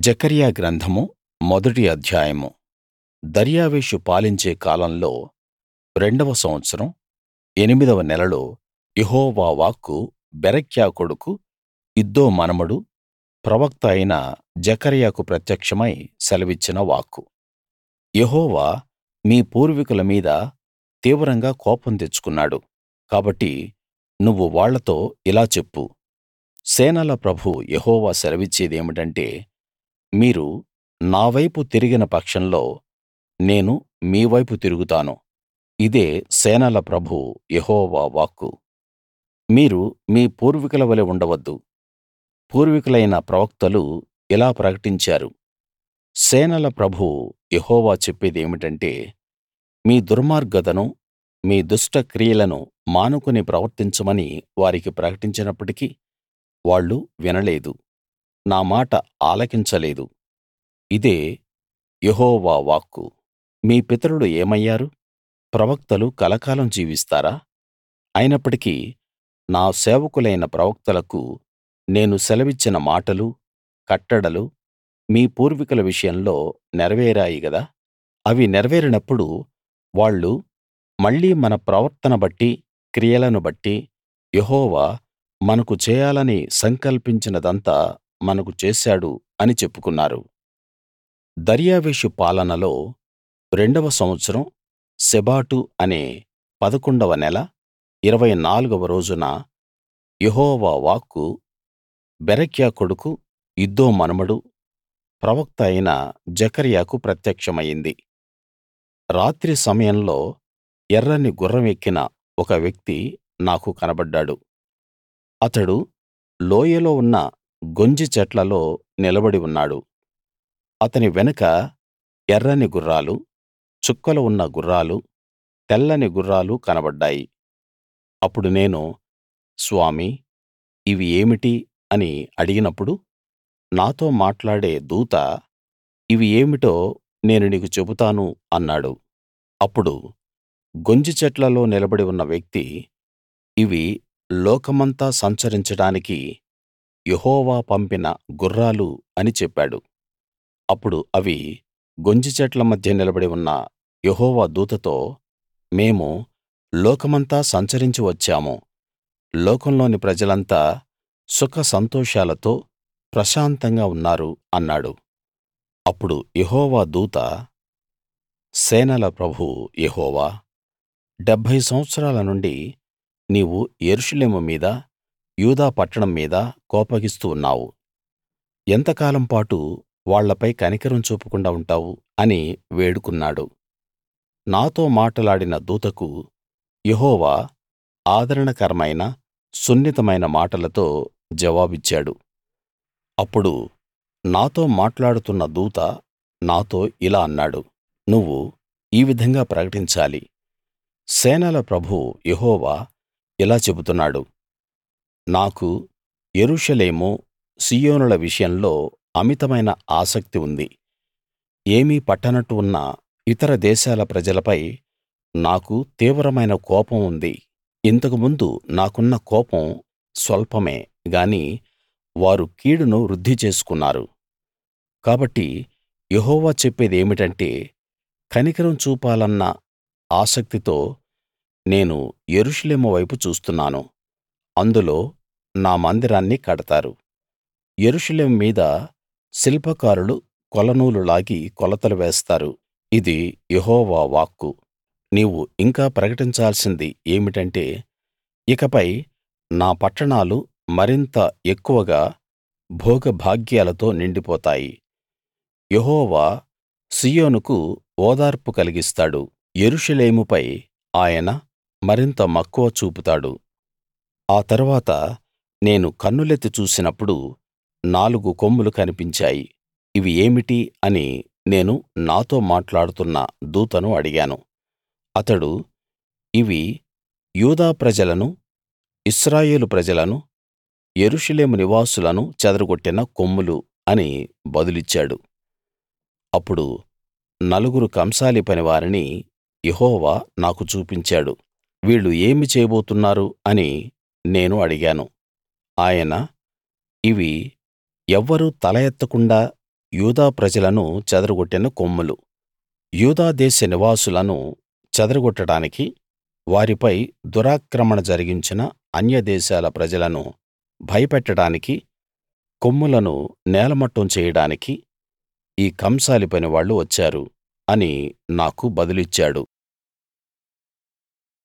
జెకర్యా గ్రంథము మొదటి అధ్యాయము. దర్యావేషు పాలించే కాలంలో రెండవ సంవత్సరం 8వ నెలలో యెహోవా వాక్కు బెరక్యా కొడుకు ఇద్దో మనుమడు ప్రవక్త అయిన జెకర్యాకు ప్రత్యక్షమై సెలవిచ్చిన వాక్కు. యెహోవా మీ పూర్వీకుల మీద తీవ్రంగా కోపం తెచ్చుకున్నాడు కాబట్టి నువ్వు వాళ్ళతో ఇలా చెప్పు, సేనల ప్రభువు యెహోవా సెలవిచ్చేదేమిటంటే, మీరు నా వైపు తిరిగిన పక్షంలో నేను మీ వైపు తిరుగుతాను. ఇదే సేనల ప్రభువు యెహోవా వాక్కు. మీరు మీ పూర్వీకుల వలె ఉండవద్దు. పూర్వీకులైన ప్రవక్తలు ఇలా ప్రకటించారు, సేనల ప్రభువు యెహోవా చెప్పేదేమిటంటే, మీ దుర్మార్గతను, మీ దుష్ట క్రియలను మానుకుని ప్రవర్తించమని వారికి ప్రకటించినప్పటికీ వాళ్ళు వినలేదు, నా మాట ఆలకించలేదు. ఇదే యెహోవా వాక్కు. మీ పితరులు ఏమయ్యారు? ప్రవక్తలు కలకాలం జీవిస్తారా? అయినప్పటికీ నా సేవకులైన ప్రవక్తలకు నేను సెలవిచ్చిన మాటలు, కట్టడలు మీ పూర్వీకుల విషయంలో నెరవేరాయి గదా. అవి నెరవేరినప్పుడు వాళ్ళు మళ్ళీ మన ప్రవర్తన బట్టి, క్రియలను బట్టి యెహోవా మనకు చేయాలని సంకల్పించినదంతా మనకు చేశాడు అని చెప్పుకున్నారు. దర్యావేషు పాలనలో రెండవ సంవత్సరం శెబాటు అనే 11వ నెల 24వ రోజున యెహోవా వాక్కు బెరక్యా కొడుకు ఇద్దో మనుమడు ప్రవక్త అయిన జెకర్యాకు ప్రత్యక్షమయింది. రాత్రి సమయంలో ఎర్రని గుర్రం ఎక్కిన ఒక వ్యక్తి నాకు కనబడ్డాడు. అతడు లోయలో ఉన్న గొంజి చెట్లలో నిలబడి ఉన్నాడు. అతని వెనుక ఎర్రని గుర్రాలు, చుక్కలు ఉన్న గుర్రాలు, తెల్లని గుర్రాలు కనబడ్డాయి. అప్పుడు నేను, స్వామీ, ఇవి ఏమిటి అని అడిగినప్పుడు నాతో మాట్లాడే దూత, ఇవి ఏమిటో నేను నీకు చెబుతాను అన్నాడు. అప్పుడు గొంజి చెట్లలో నిలబడి ఉన్న వ్యక్తి, ఇవి లోకమంతా సంచరించడానికి యెహోవా పంపిన గుర్రాలు అని చెప్పాడు. అప్పుడు అవి గొంజి చెట్ల మధ్య నిలబడి ఉన్న యెహోవా దూతతో, మేము లోకమంతా సంచరించి వచ్చాము. లోకంలోని ప్రజలంతా సుఖ సంతోషాలతో ప్రశాంతంగా ఉన్నారు అన్నాడు. అప్పుడు యెహోవా దూత, సేనల ప్రభువు యెహోవా, 70 సంవత్సరాల నుండి నీవు యెరూషలేము మీద, యూదా పట్టణం మీద కోపగిస్తూ ఉన్నావు. ఎంతకాలం పాటు వాళ్ళపై కనికరం చూపకుండా ఉంటావు అని వేడుకున్నాడు. నాతో మాటలాడిన దూతకు యెహోవా ఆదరణకరమైన, సున్నితమైన మాటలతో జవాబిచ్చాడు. అప్పుడు నాతో మాట్లాడుతున్న దూత నాతో ఇలా అన్నాడు, నువ్వు ఈ విధంగా ప్రకటించాలి, సేనల ప్రభువు యెహోవా ఇలా చెబుతున్నాడు, నాకు యెరూషలేము, సీయోనుల విషయంలో అమితమైన ఆసక్తి ఉంది. ఏమీ పట్టనట్టు ఉన్న ఇతర దేశాల ప్రజలపై నాకు తీవ్రమైన కోపం ఉంది. ఇంతకు ముందు నాకున్న కోపం స్వల్పమే గాని వారు కీడును వృద్ధి చేసుకున్నారు. కాబట్టి యెహోవా చెప్పేదేమిటంటే, కనికరం చూపాలన్న ఆసక్తితో నేను యెరూషలేము వైపు చూస్తున్నాను. అందులో నా మందిరాన్ని కడతారు. యెరూషలేము మీద శిల్పకారులు కొలనూలు లాగి కొలతలు వేస్తారు. ఇది యెహోవా వాక్కు. నీవు ఇంకా ప్రకటించాల్సింది ఏమిటంటే, ఇకపై నా పట్టణాలు మరింత ఎక్కువగా భోగభాగ్యాలతో నిండిపోతాయి. యెహోవా సీయోనుకు ఓదార్పు కలిగిస్తాడు. యెరూషలేముపై ఆయన మరింత మక్కువ చూపుతాడు. ఆ తరువాత నేను కన్నులెత్తి చూసినప్పుడు 4 కొమ్ములు కనిపించాయి. ఇవి ఏమిటి అని నేను నాతో మాట్లాడుతున్న దూతను అడిగాను. అతడు, ఇవి యూదా ప్రజలను, ఇశ్రాయేలు ప్రజలను, యెరూషలేము నివాసులను చెదరగొట్టిన కొమ్ములు అని బదులిచ్చాడు. అప్పుడు 4 కంసాలి పనివారిని యెహోవా నాకు చూపించాడు. వీళ్ళు ఏమి చేయబోతున్నారు అని నేను అడిగాను. ఆయన, ఇవి ఎవ్వరూ తల ఎత్తకుండా యూదా ప్రజలను చెదరగొట్టిన కొమ్ములు. యూదా దేశ నివాసులను చెదరగొట్టడానికి, వారిపై దురాక్రమణ జరిగించిన అన్యదేశాల ప్రజలను భయపెట్టడానికి, కొమ్ములను నేలమట్టం చేయడానికి ఈ కంసాలి పనివాళ్ళు వచ్చారు అని నాకు బదులిచ్చాడు.